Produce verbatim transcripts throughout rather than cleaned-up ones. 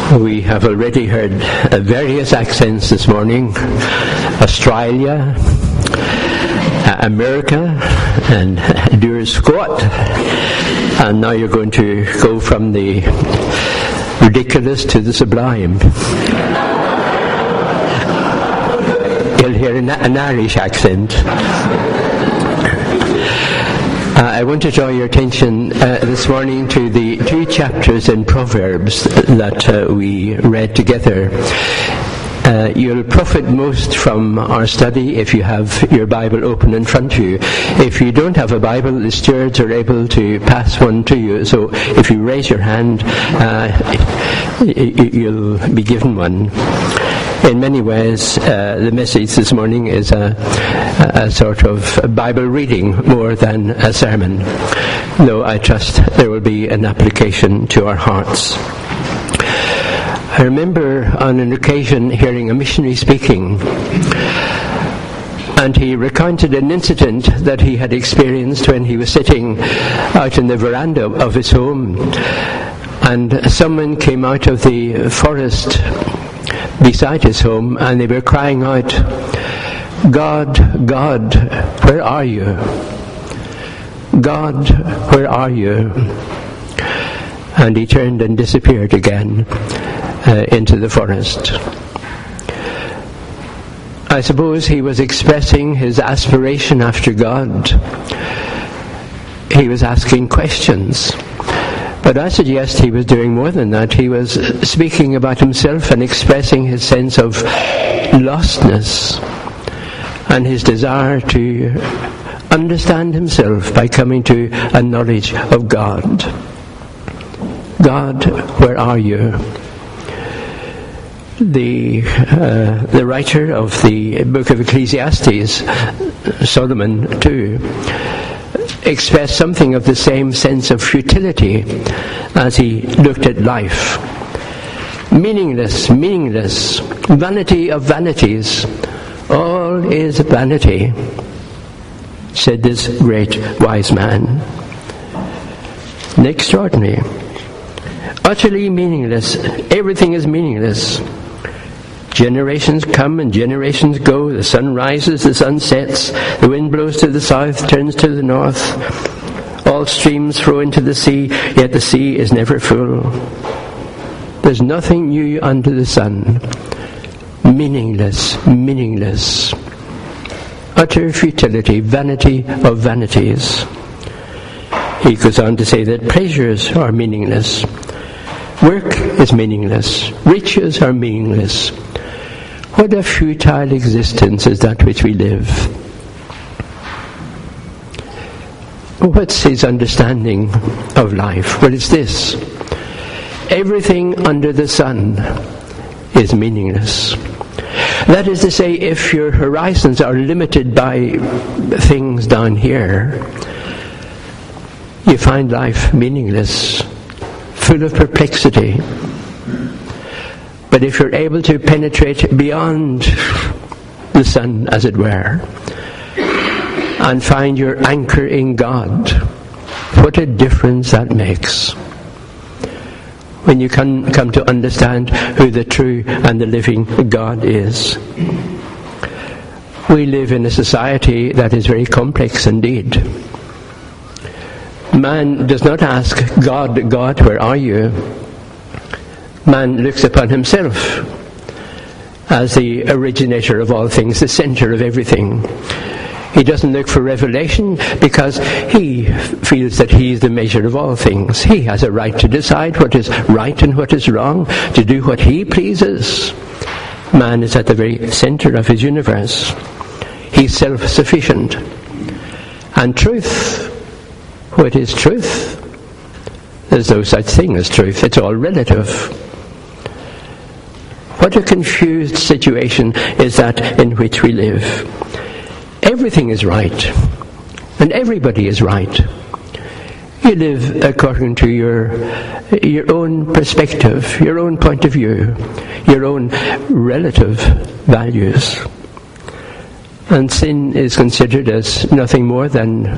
We have already heard uh, various accents this morning. Australia, uh, America, and Dura Squat. And now you're going to go from the ridiculous to the sublime. You'll hear an, an Irish accent. Uh, I want to draw your attention uh, this morning to the two chapters in Proverbs that uh, we read together. Uh, you'll profit most from our study if you have your Bible open in front of you. If you don't have a Bible, the stewards are able to pass one to you. So if you raise your hand, uh, you'll be given one. In many ways, uh, the message this morning is a, a sort of Bible reading more than a sermon, though I trust there will be an application to our hearts. I remember on an occasion hearing a missionary speaking, and he recounted an incident that he had experienced when he was sitting out in the veranda of his home, and someone came out of the forest beside his home, and they were crying out, "God, God, where are you? God, where are you?" And he turned and disappeared again uh, into the forest. I suppose he was expressing his aspiration after God. He was asking questions. But I suggest he was doing more than that. He was speaking about himself and expressing his sense of lostness and his desire to understand himself by coming to a knowledge of God. God, where are you? The uh, the writer of the book of Ecclesiastes, Solomon too, expressed something of the same sense of futility as he looked at life. Meaningless, meaningless, vanity of vanities, all is vanity, said this great wise man. Extraordinary. Utterly meaningless. Everything is meaningless. Generations come and generations go. The sun rises, the sun sets. The wind blows to the south, turns to the north. All streams flow into the sea, yet the sea is never full. There's nothing new under the sun. Meaningless, meaningless. Utter futility, vanity of vanities. He goes on to say that pleasures are meaningless. Work is meaningless. Riches are meaningless. What a futile existence is that which we live. What's his understanding of life? Well, it's this. Everything under the sun is meaningless. That is to say, if your horizons are limited by things down here, you find life meaningless, full of perplexity. But if you're able to penetrate beyond the sun, as it were, and find your anchor in God, what a difference that makes when you can come to understand who the true and the living God is. We live in a society that is very complex indeed. Man does not ask God, God, where are you? Man looks upon himself as the originator of all things, the center of everything. He doesn't look for revelation because he feels that he is the measure of all things. He has a right to decide what is right and what is wrong, to do what he pleases. Man is at the very center of his universe. He's self-sufficient. And truth, what is truth? There's no such thing as truth. It's all relative. What a confused situation is that in which we live. Everything is right, and everybody is right. You live according to your your own perspective, your own point of view, your own relative values. And sin is considered as nothing more than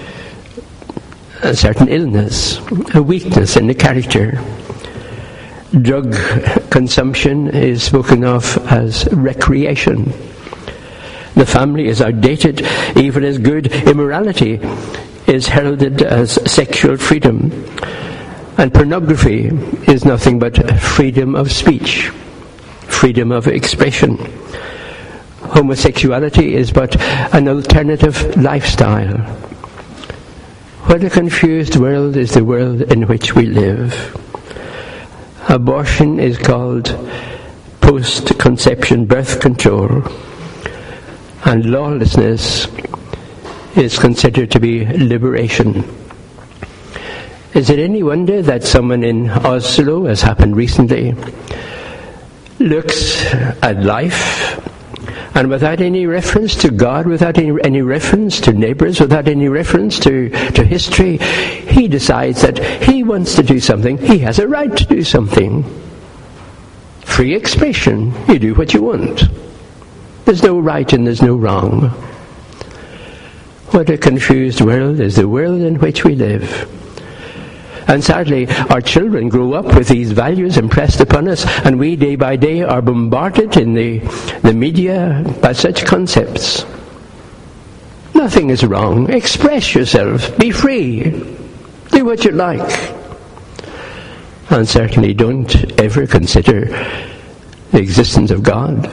a certain illness, a weakness in the character. Drug consumption is spoken of as recreation. The family is outdated, even as good immorality is heralded as sexual freedom. And pornography is nothing but freedom of speech, freedom of expression. Homosexuality is but an alternative lifestyle. What a confused world is the world in which we live. Abortion is called post-conception birth control, and lawlessness is considered to be liberation. Is it any wonder that someone in Oslo, as happened recently, looks at life and without any reference to God, without any, any reference to neighbours, without any reference to, to history, he decides that he wants to do something. He has a right to do something. Free expression. You do what you want. There's no right and there's no wrong. What a confused world is the world in which we live. And sadly, our children grow up with these values impressed upon us, and we day by day are bombarded in the, the media by such concepts. Nothing is wrong. Express yourself. Be free. Do what you like. And certainly don't ever consider the existence of God.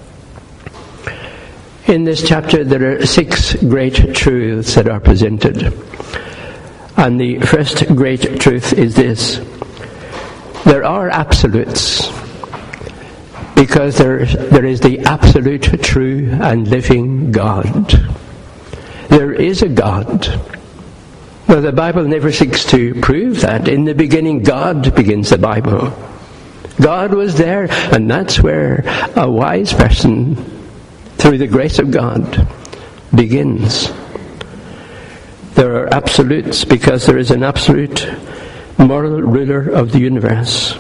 In this chapter there are six great truths that are presented. And the first great truth is this: there are absolutes, because there, there is the absolute, true and living God. There is a God. Now the Bible never seeks to prove that. In the beginning God begins the Bible. God was there, and that's where a wise person, through the grace of God, begins. There are absolutes because there is an absolute moral ruler of the universe.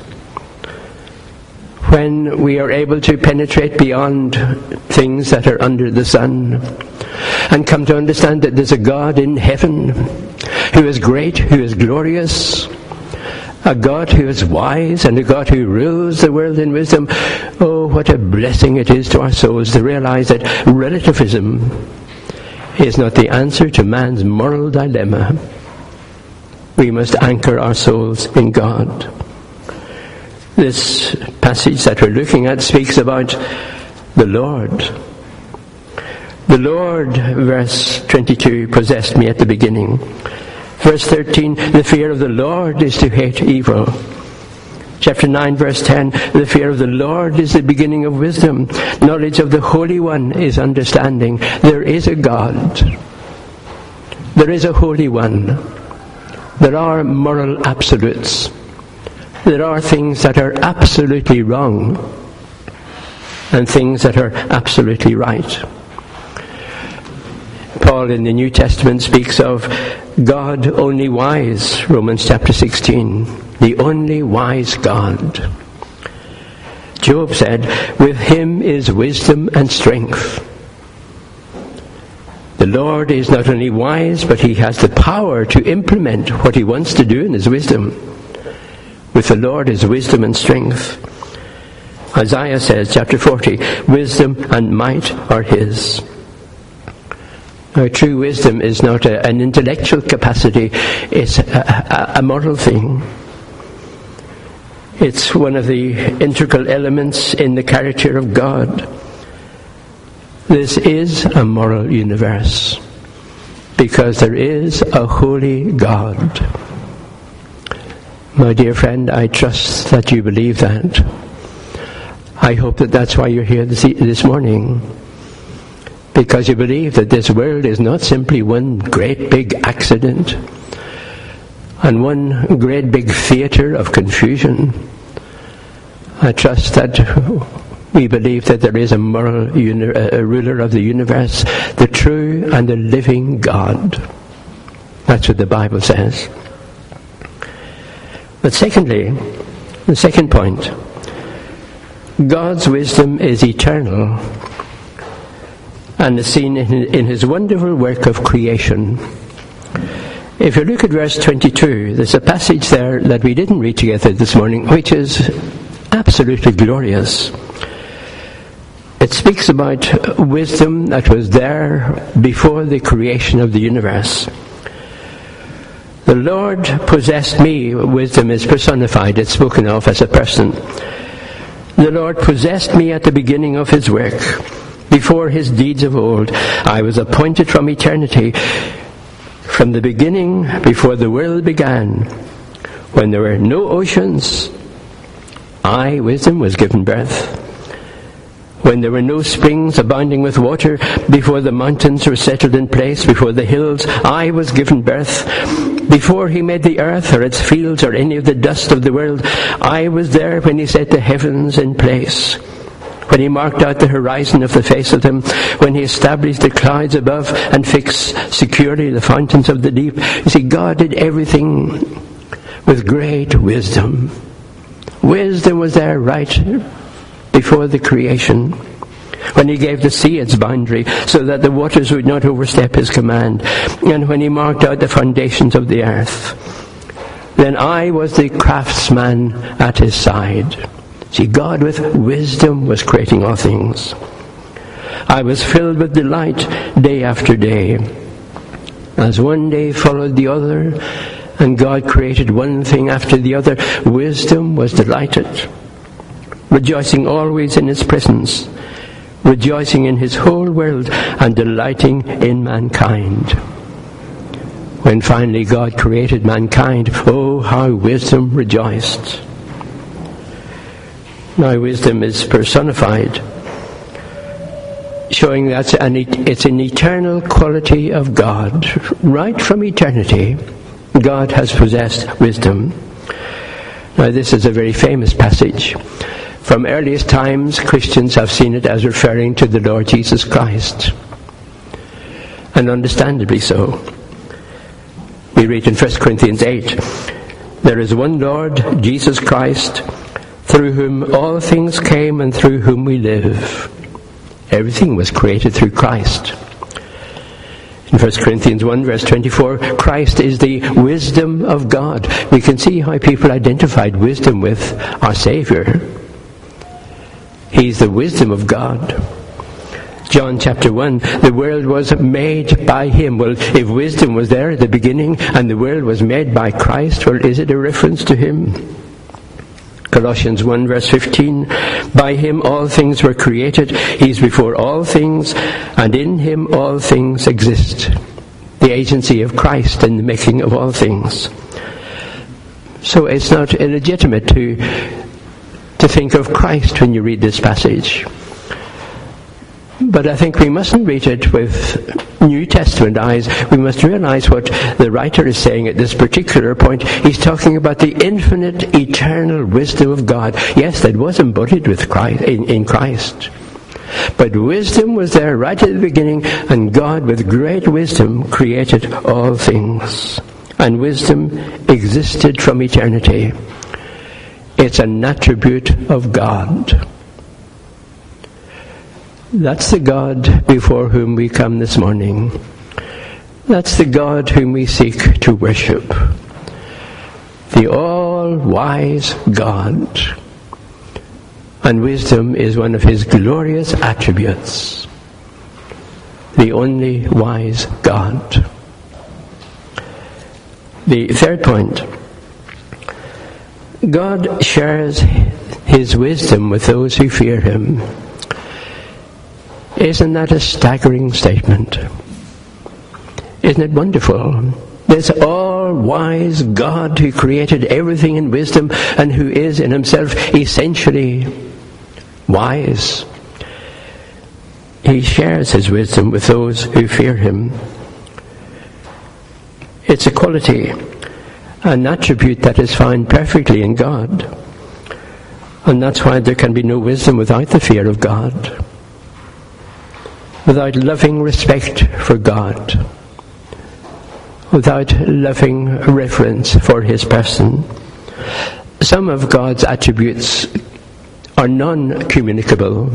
When we are able to penetrate beyond things that are under the sun and come to understand that there's a God in heaven who is great, who is glorious, a God who is wise, and a God who rules the world in wisdom, oh, what a blessing it is to our souls to realize that relativism is not the answer to man's moral dilemma. We must anchor our souls in God. This passage that we're looking at speaks about the Lord. The Lord, verse twenty-two, possessed me at the beginning. Verse thirteen, the fear of the Lord is to hate evil. Chapter nine, verse ten, the fear of the Lord is the beginning of wisdom. Knowledge of the Holy One is understanding. There is a God. There is a Holy One. There are moral absolutes. There are things that are absolutely wrong and things that are absolutely right. Paul in the New Testament speaks of God only wise, Romans chapter sixteen. The only wise God. Job said, with him is wisdom and strength. The Lord is not only wise, but he has the power to implement what he wants to do in his wisdom. With the Lord is wisdom and strength. Isaiah says, chapter forty, wisdom and might are his. Now, true wisdom is not a, an intellectual capacity, it's a, a, a moral thing. It's one of the integral elements in the character of God. This is a moral universe because there is a holy God. My dear friend, I trust that you believe that. I hope that that's why you're here this, this morning. Because you believe that this world is not simply one great big accident and one great big theatre of confusion. I trust that we believe that there is a moral uni- a ruler of the universe, the true and the living God. That's what the Bible says. But secondly, the second point, God's wisdom is eternal and is seen in, in his wonderful work of creation. If you look at verse twenty-two, there's a passage there that we didn't read together this morning, which is absolutely glorious. It speaks about wisdom that was there before the creation of the universe. The Lord possessed me. Wisdom is personified, it's spoken of as a person. The Lord possessed me at the beginning of his work, before his deeds of old. I was appointed from eternity, from the beginning, before the world began. When there were no oceans, I, wisdom, was given birth. When there were no springs abounding with water, before the mountains were settled in place, before the hills, I was given birth. Before he made the earth or its fields or any of the dust of the world, I was there when he set the heavens in place. When he marked out the horizon of the face of them, when he established the clouds above and fixed securely the fountains of the deep. You see, God did everything with great wisdom. Wisdom was there right before the creation, when he gave the sea its boundary so that the waters would not overstep his command, and when he marked out the foundations of the earth. Then I was the craftsman at his side. See, God with wisdom was creating all things. I was filled with delight day after day, as one day followed the other, and God created one thing after the other. Wisdom was delighted, rejoicing always in his presence, rejoicing in his whole world, and delighting in mankind. When finally God created mankind, oh, how wisdom rejoiced. Now wisdom is personified, showing that it's an eternal quality of God. Right from eternity, God has possessed wisdom. Now this is a very famous passage. From earliest times, Christians have seen it as referring to the Lord Jesus Christ. And understandably so. We read in First Corinthians eight, there is one Lord, Jesus Christ, through whom all things came and through whom we live. Everything was created through Christ. In First Corinthians one verse twenty-four, Christ is the wisdom of God. We can see how people identified wisdom with our Saviour. He's the wisdom of God. John chapter one, the world was made by him. Well, if wisdom was there at the beginning and the world was made by Christ, well, is it a reference to him? Colossians one verse fifteen, by him all things were created. He's before all things, and in him all things exist. The agency of Christ in the making of all things. So it's not illegitimate to to think of Christ when you read this passage. But I think we mustn't read it with New Testament eyes. We must realize what the writer is saying at this particular point. He's talking about the infinite, eternal wisdom of God. Yes, that was embodied with Christ, in, in Christ. But wisdom was there right at the beginning, and God, with great wisdom, created all things. And wisdom existed from eternity. It's an attribute of God. That's the God before whom we come this morning. That's the God whom we seek to worship. The all-wise God. And wisdom is one of his glorious attributes. The only wise God. The third point. God shares his wisdom with those who fear him. Isn't that a staggering statement? Isn't it wonderful? This all-wise God who created everything in wisdom and who is in himself essentially wise. He shares his wisdom with those who fear him. It's a quality, an attribute that is found perfectly in God. And that's why there can be no wisdom without the fear of God. Without loving respect for God, without loving reverence for his person. Some of God's attributes are non-communicable.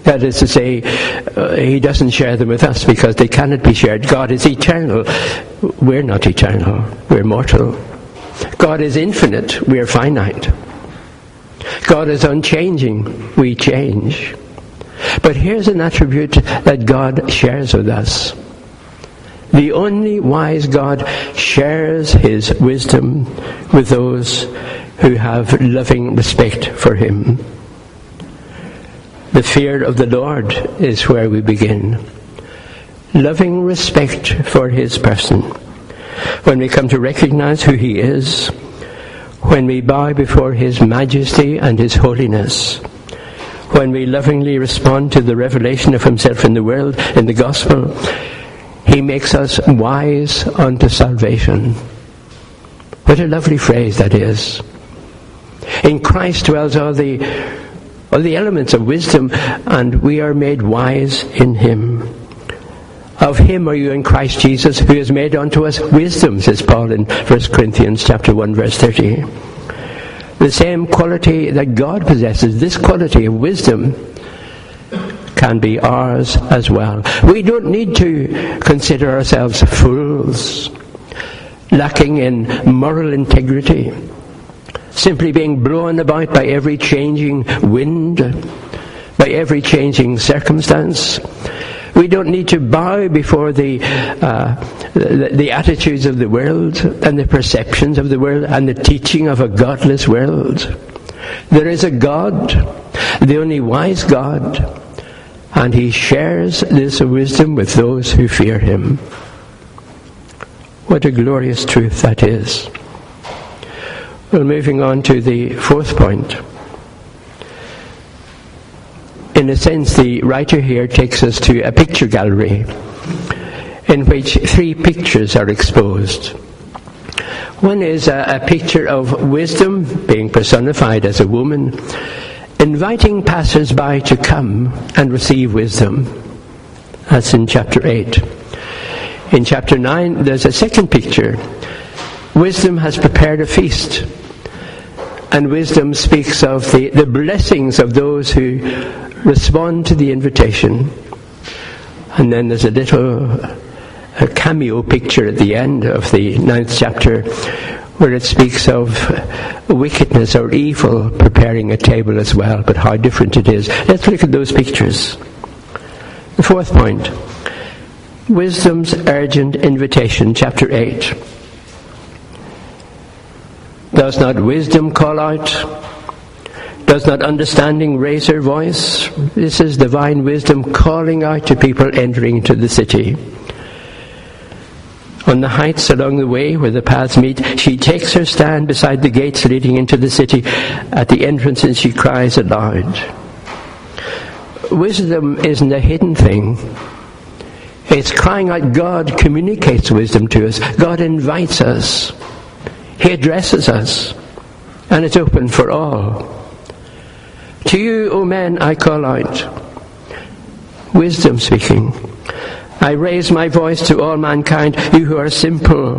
That is to say, uh, he doesn't share them with us because they cannot be shared. God is eternal. We're not eternal. We're mortal. God is infinite. We're finite. God is unchanging. We change. But here's an attribute that God shares with us. The only wise God shares his wisdom with those who have loving respect for him. The fear of the Lord is where we begin. Loving respect for his person. When we come to recognize who he is, when we bow before his majesty and his holiness, when we lovingly respond to the revelation of himself in the world, in the gospel, he makes us wise unto salvation. What a lovely phrase that is. In Christ dwells all the, all the elements of wisdom, and we are made wise in him. Of him are you in Christ Jesus, who has made unto us wisdom, says Paul in First Corinthians chapter one, verse thirty. The same quality that God possesses, this quality of wisdom, can be ours as well. We don't need to consider ourselves fools, lacking in moral integrity, simply being blown about by every changing wind, by every changing circumstance. We don't need to bow before the, uh, the the attitudes of the world and the perceptions of the world and the teaching of a godless world. There is a God, the only wise God, and he shares this wisdom with those who fear him. What a glorious truth that is. Well, moving on to the fourth point. In a sense, the writer here takes us to a picture gallery in which three pictures are exposed. One is a, a picture of wisdom being personified as a woman, inviting passers-by to come and receive wisdom. That's in chapter eight. In chapter nine, there's a second picture. Wisdom has prepared a feast, and wisdom speaks of the, the blessings of those who respond to the invitation. And then there's a little a cameo picture at the end of the ninth chapter where it speaks of wickedness or evil preparing a table as well, but how different it is. Let's look at those pictures. The fourth point, wisdom's urgent invitation, chapter eight. Does not wisdom call out? Does not understanding raise her voice? This is divine wisdom calling out to people entering into the city. On the heights along the way where the paths meet, she takes her stand beside the gates leading into the city. At the entrance, and she cries aloud. Wisdom isn't a hidden thing. It's crying out. God communicates wisdom to us. God invites us. He addresses us. And it's open for all. To you, O men, I call out. Wisdom speaking. I raise my voice to all mankind, you who are simple.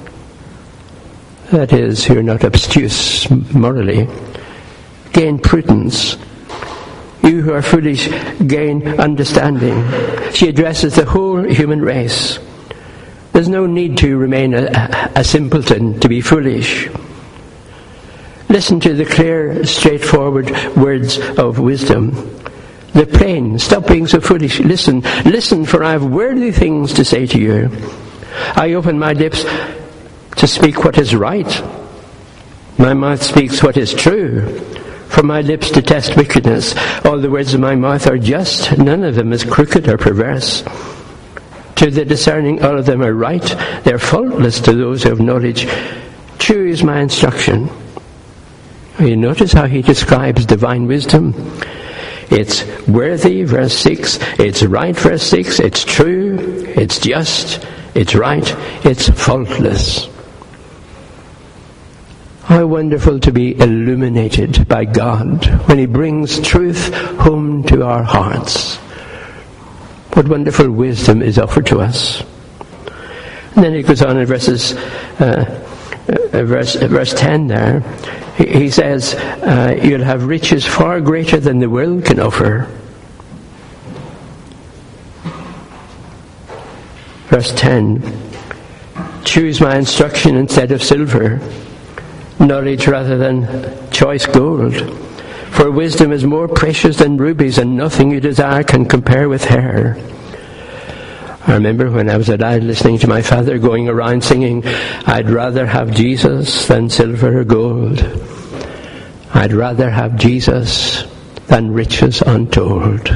That is, who are not obtuse morally. Gain prudence. You who are foolish, gain understanding. She addresses the whole human race. There's no need to remain a, a simpleton, to be foolish. Listen to the clear, straightforward words of wisdom. The plain, stop being so foolish. Listen, listen, for I have worthy things to say to you. I open my lips to speak what is right. My mouth speaks what is true. For my lips detest wickedness. All the words of my mouth are just. None of them is crooked or perverse. To the discerning, all of them are right. They are faultless to those who have knowledge. True is my instruction. You notice how he describes divine wisdom. It's worthy, verse six. It's right, verse six. It's true. It's just. It's right. It's faultless. How wonderful to be illuminated by God when he brings truth home to our hearts. What wonderful wisdom is offered to us. And then he goes on in verses, uh, uh, verse, uh, verse ten there. He says, uh, you'll have riches far greater than the world can offer. Verse ten, choose my instruction instead of silver, knowledge rather than choice gold. For wisdom is more precious than rubies, and nothing you desire can compare with her. I remember when I was a lad listening to my father going around singing, I'd rather have Jesus than silver or gold. I'd rather have Jesus than riches untold.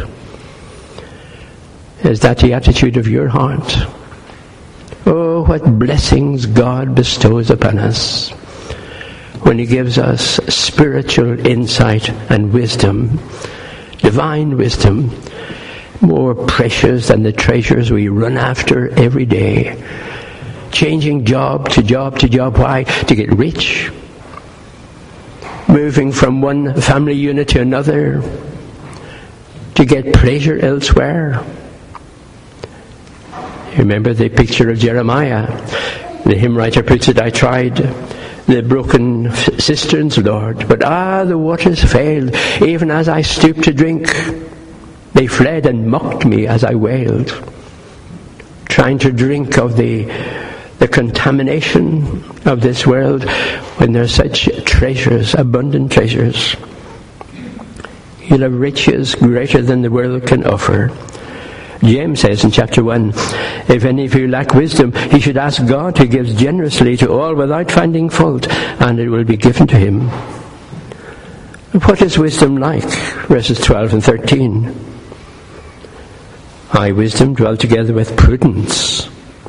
Is that the attitude of your heart? Oh, what blessings God bestows upon us when He gives us spiritual insight and wisdom, divine wisdom, more precious than the treasures we run after every day. Changing job to job to job. Why? To get rich. Moving from one family unit to another. To get pleasure elsewhere. Remember the picture of Jeremiah. The hymn writer puts it, I tried the broken cisterns, Lord, but ah, the waters failed, even as I stooped to drink. They fled and mocked me as I wailed, trying to drink of the the contamination of this world when there are such treasures, abundant treasures. You'll have riches greater than the world can offer. James says in chapter one, if any of you lack wisdom, he should ask God, who gives generously to all without finding fault, and it will be given to him. What is wisdom like? Verses twelve and thirteen. I, wisdom, dwell together with prudence.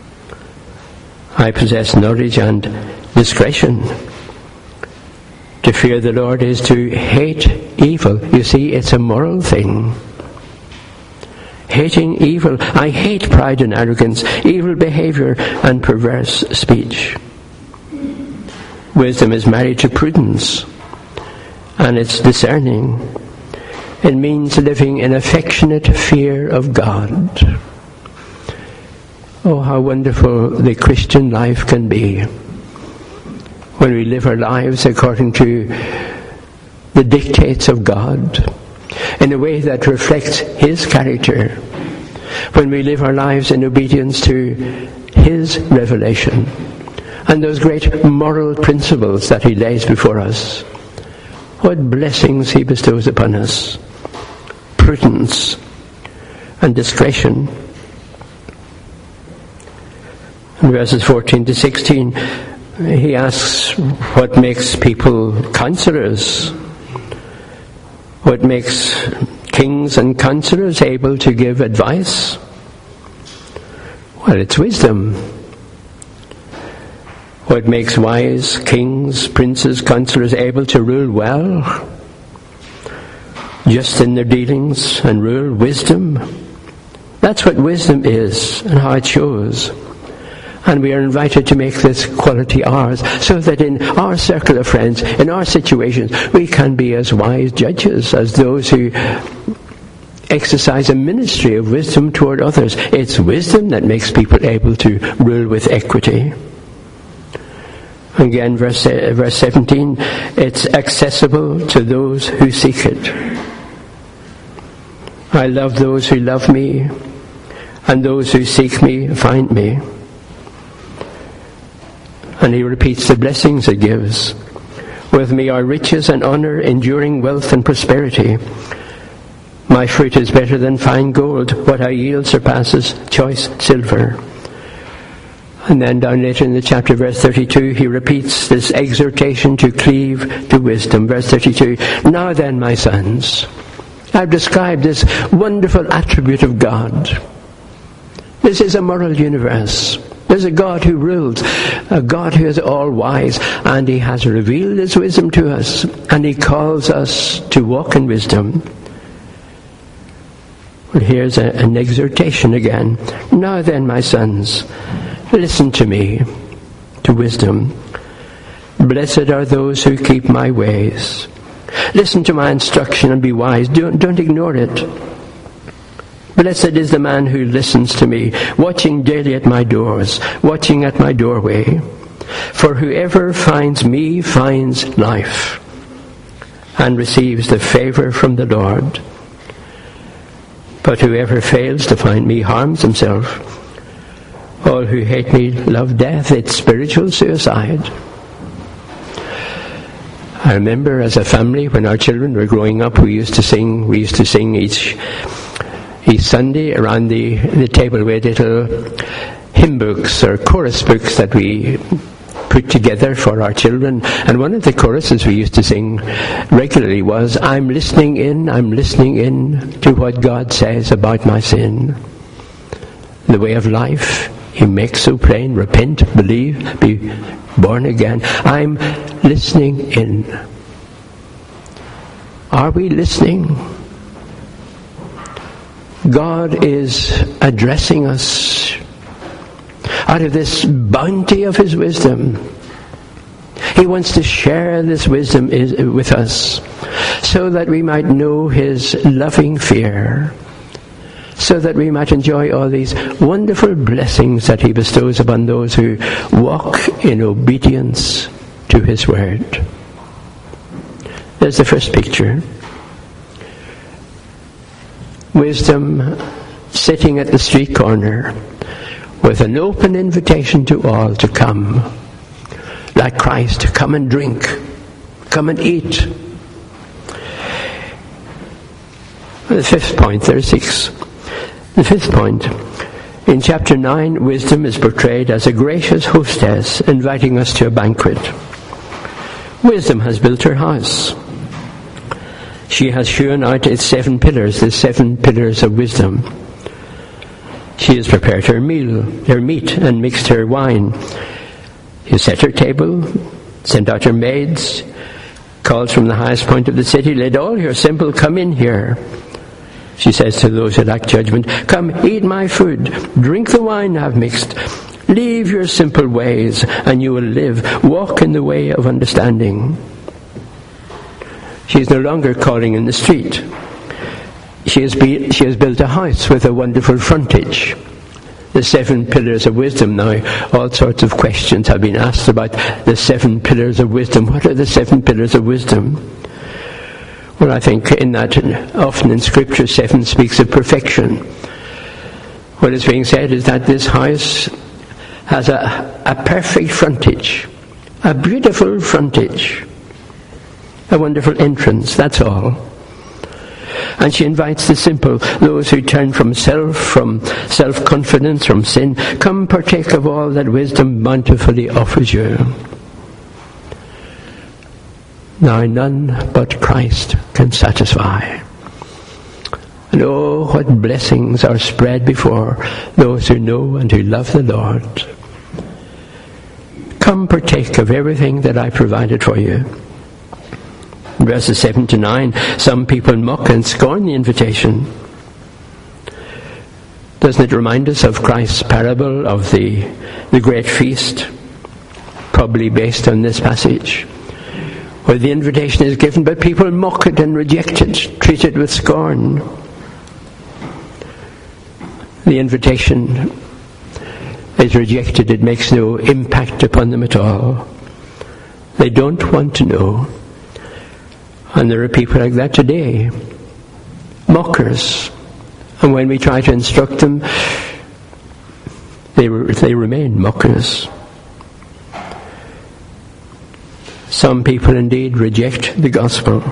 I possess knowledge and discretion. To fear the Lord is to hate evil. You see, it's a moral thing. Hating evil. I hate pride and arrogance, evil behavior and perverse speech. Wisdom is married to prudence, and it's discerning. It means living in affectionate fear of God. Oh, how wonderful the Christian life can be when we live our lives according to the dictates of God, in a way that reflects His character, when we live our lives in obedience to His revelation and those great moral principles that He lays before us. What blessings He bestows upon us. Prudence and discretion. In verses fourteen to sixteen, he asks what makes people counselors, what makes kings and counselors able to give advice. Well, it's wisdom. What makes wise kings, princes, counselors able to rule well, just in their dealings, and rule? Wisdom. That's what wisdom is and how it shows. And we are invited to make this quality ours, so that in our circle of friends, in our situations, we can be as wise judges as those who exercise a ministry of wisdom toward others. It's wisdom that makes people able to rule with equity. Again, verse, uh, verse seventeen, it's accessible to those who seek it. I love those who love me, and those who seek me find me. And he repeats the blessings it gives. With me are riches and honour, enduring wealth and prosperity. My fruit is better than fine gold. What I yield surpasses choice silver. And then down later in the chapter, verse thirty-two, he repeats this exhortation to cleave to wisdom. Verse thirty-two, now then, my sons, I've described this wonderful attribute of God. This is a moral universe. There's a God who rules, a God who is all-wise, and He has revealed His wisdom to us, and He calls us to walk in wisdom. Well, here's a, an exhortation again. Now then, my sons, listen to me, to wisdom. Blessed are those who keep my ways. Listen to my instruction and be wise. Don't, don't ignore it. Blessed is the man who listens to me, watching daily at my doors, watching at my doorway. For whoever finds me finds life, and receives the favour from the Lord. But whoever fails to find me harms himself. All who hate me love death. It's spiritual suicide. I remember as a family, when our children were growing up, we used to sing, we used to sing each each Sunday around the, the table. We had little hymn books or chorus books that we put together for our children. And one of the choruses we used to sing regularly was, I'm listening in, I'm listening in to what God says about my sin. The way of life He makes so plain. Repent, believe, be born again. I'm listening in. Are we listening? God is addressing us out of this bounty of His wisdom. He wants to share this wisdom with us so that we might know His loving fear, so that we might enjoy all these wonderful blessings that He bestows upon those who walk in obedience to His word. There's the first picture. Wisdom sitting at the street corner with an open invitation to all to come. Like Christ, come and drink, come and eat. The fifth point, there are six. The fifth point, in chapter nine, wisdom is portrayed as a gracious hostess inviting us to a banquet. Wisdom has built her house. She has hewn out its seven pillars, the seven pillars of wisdom. She has prepared her meal, her meat, and mixed her wine. She set her table, sent out her maids, called from the highest point of the city, let all your simple come in here. She says to those who lack judgment, come, eat my food, drink the wine I've mixed. Leave your simple ways, and you will live. Walk in the way of understanding. She is no longer calling in the street. She has, be, she has built a house with a wonderful frontage. The seven pillars of wisdom. Now, all sorts of questions have been asked about the seven pillars of wisdom. What are the seven pillars of wisdom? Well, I think in that, often in Scripture, seven speaks of perfection. What is being said is that this house has a, a perfect frontage, a beautiful frontage, a wonderful entrance, that's all. And she invites the simple, those who turn from self, from self-confidence, from sin, come partake of all that wisdom bountifully offers you. Now none but Christ can satisfy. And oh, what blessings are spread before those who know and who love the Lord. Come partake of everything that I provided for you. Verses seven to nine, some people mock and scorn the invitation. Doesn't it remind us of Christ's parable of the, the great feast? Probably based on this passage, where the invitation is given, but people mock it and reject it, treat it with scorn. The invitation is rejected. It makes no impact upon them at all. They don't want to know. And there are people like that today, mockers. And when we try to instruct them, they, they remain mockers. Some people indeed reject the gospel.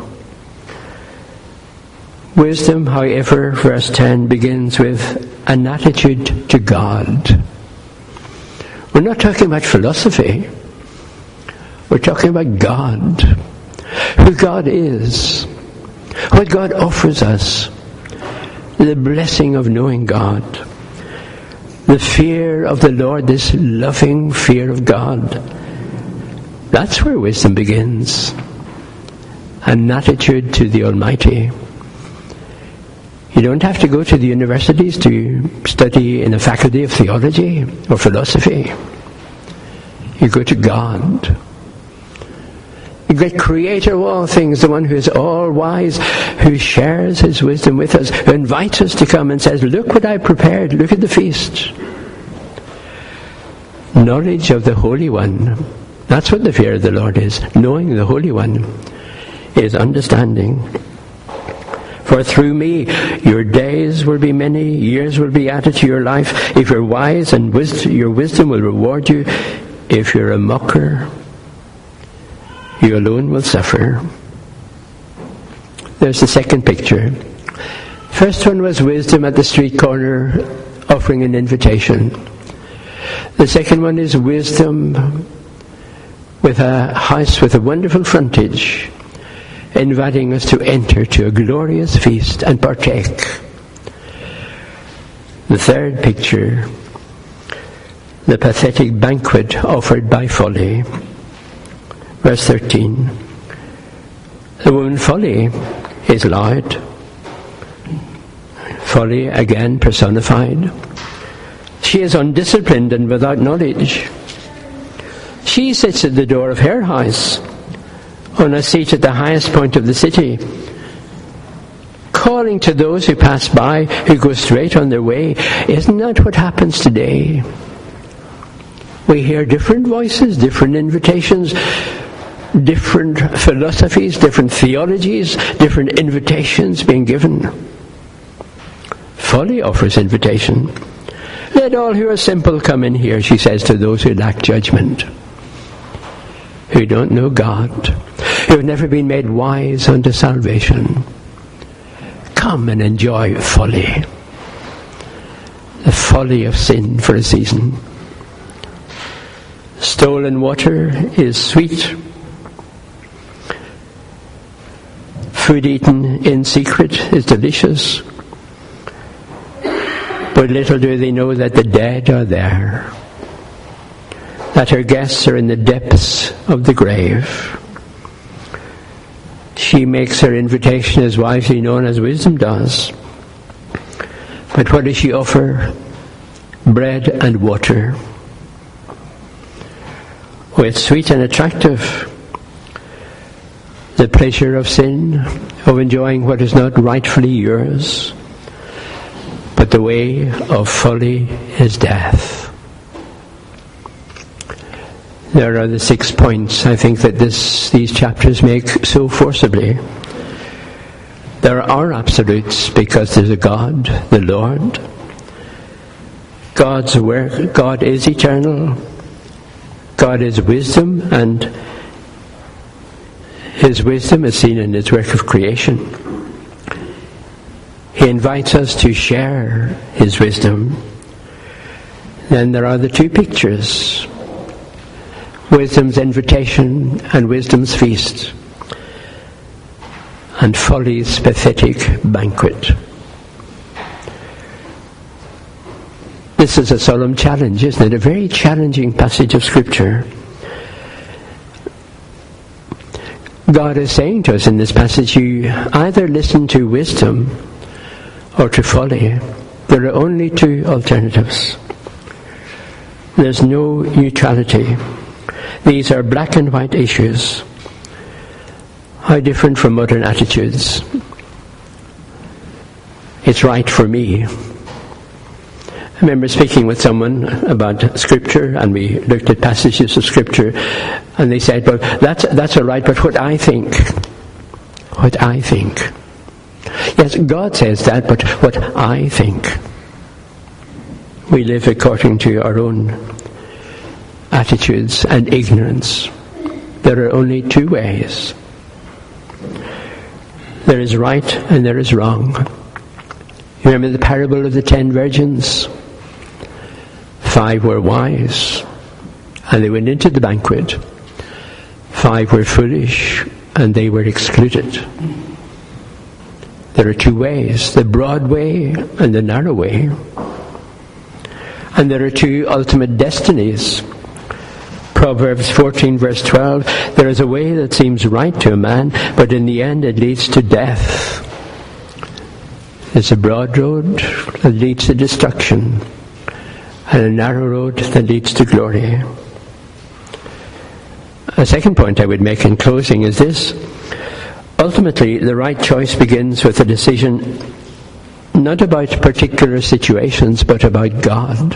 Wisdom, however, verse ten begins with an attitude to God. We're not talking about philosophy. We're talking about God. Who God is. What God offers us. The blessing of knowing God. The fear of the Lord, this loving fear of God. That's where wisdom begins. An attitude to the Almighty. You don't have to go to the universities to study in a faculty of theology or philosophy. You go to God. The great creator of all things, the one who is all wise, who shares his wisdom with us, who invites us to come and says, look what I prepared, look at the feast. Knowledge of the Holy One. That's what the fear of the Lord is. Knowing the Holy One is understanding. For For through me your days will be many, years will be added to your life. If you're wise, and wisdom, your wisdom will reward you. If you're a mocker, you alone will suffer. There's the second picture. First one was wisdom at the street corner offering an invitation. The second one is wisdom with a house with a wonderful frontage, inviting us to enter to a glorious feast and partake. The third picture, the pathetic banquet offered by folly. Verse thirteen. The woman folly is loud. Folly again personified. She is undisciplined and without knowledge. She sits at the door of her house, on a seat at the highest point of the city, calling to those who pass by, who go straight on their way. Isn't that what happens today? We hear different voices, different invitations, different philosophies, different theologies, different invitations being given. Folly offers invitation. Let all who are simple come in here, she says to those who lack judgment, who don't know God, who have never been made wise unto salvation. Come and enjoy folly, the folly of sin for a season. Stolen water is sweet. Food eaten in secret is delicious. But little do they know that the dead are there, that her guests are in the depths of the grave. She makes her invitation as wisely known as wisdom does. But what does she offer? Bread and water. Oh, it's sweet and attractive. The pleasure of sin, of enjoying what is not rightfully yours. But the way of folly is death. There are the six points, I think, that this, these chapters make so forcibly. There are absolutes because there's a God, the Lord. God's work, God is eternal. God is wisdom, and His wisdom is seen in His work of creation. He invites us to share His wisdom. Then there are the two pictures. Wisdom's invitation and wisdom's feast. And folly's pathetic banquet. This is a solemn challenge, isn't it? A very challenging passage of Scripture. God is saying to us in this passage, you either listen to wisdom or to folly. There are only two alternatives. There's no neutrality. These are black and white issues. How different from modern attitudes. It's right for me. I remember speaking with someone about Scripture, and we looked at passages of Scripture, and they said, well, that's, that's all right, but what I think, what I think. Yes, God says that, but what I think. We live according to our own attitudes and ignorance. There are only two ways. There is right and there is wrong. You remember the parable of the ten virgins? Five were wise, and they went into the banquet. Five were foolish, and they were excluded. There are two ways, the broad way and the narrow way. And there are two ultimate destinies. Proverbs fourteen verse twelve, there is a way that seems right to a man, but in the end it leads to death. There's a broad road that leads to destruction, and a narrow road that leads to glory. A second point I would make in closing is this. Ultimately, the right choice begins with a decision not about particular situations, but about God.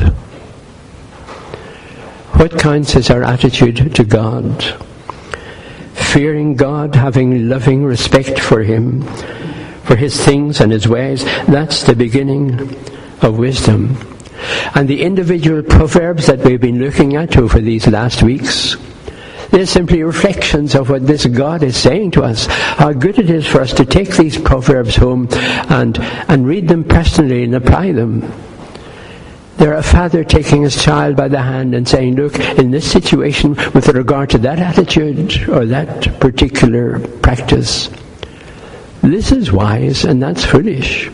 What counts is our attitude to God. Fearing God, having loving respect for Him, for his things and his ways. That's the beginning of wisdom. And the individual proverbs that we've been looking at over these last weeks, they're simply reflections of what this God is saying to us. How good it is for us to take these proverbs home and, and read them personally and apply them. They're a father taking his child by the hand and saying, look, in this situation with regard to that attitude or that particular practice, this is wise and that's foolish.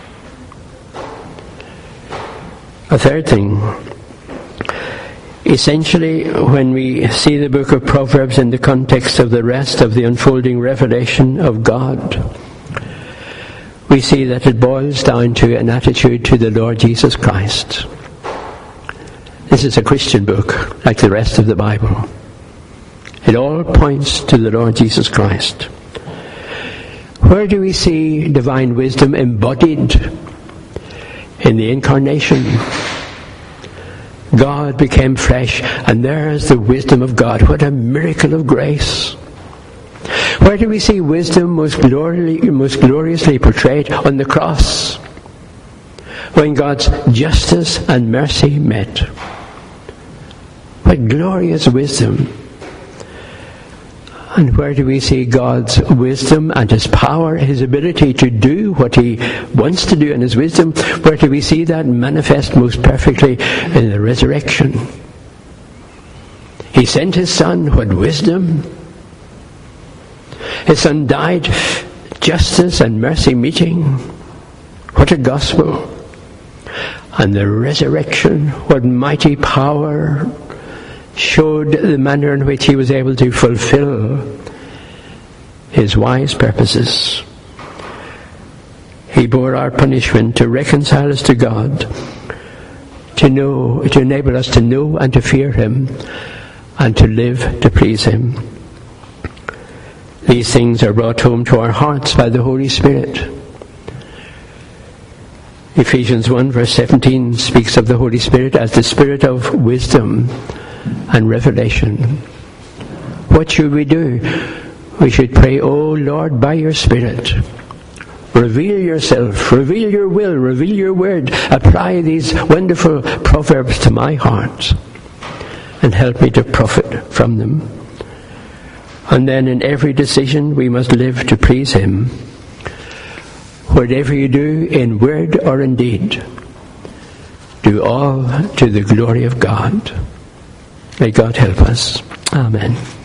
A third thing, essentially, when we see the book of Proverbs in the context of the rest of the unfolding revelation of God, we see that it boils down to an attitude to the Lord Jesus Christ. This is a Christian book, like the rest of the Bible. It all points to the Lord Jesus Christ. Where do we see divine wisdom embodied? In the incarnation. God became flesh, and there's the wisdom of God. What a miracle of grace. Where do we see wisdom most gloriously, most gloriously portrayed? On the cross, when God's justice and mercy met. What glorious wisdom. And where do we see God's wisdom and his power, his ability to do what he wants to do in his wisdom? Where do we see that manifest most perfectly? In the resurrection. He sent his Son. What wisdom! His Son died, justice and mercy meeting. What a gospel. And the resurrection, what mighty power, showed the manner in which he was able to fulfill his wise purposes. He bore our punishment to reconcile us to God, to know, to enable us to know and to fear him, and to live to please him. These things are brought home to our hearts by the Holy Spirit. Ephesians one verse seventeen speaks of the Holy Spirit as the Spirit of wisdom and revelation. What should we do? We should pray, oh Lord, by your Spirit, reveal yourself, reveal your will, reveal your word, apply these wonderful proverbs to my heart, and help me to profit from them. And then in every decision we must live to please him. Whatever you do, in word or in deed, do all to the glory of God. May God help us. Amen.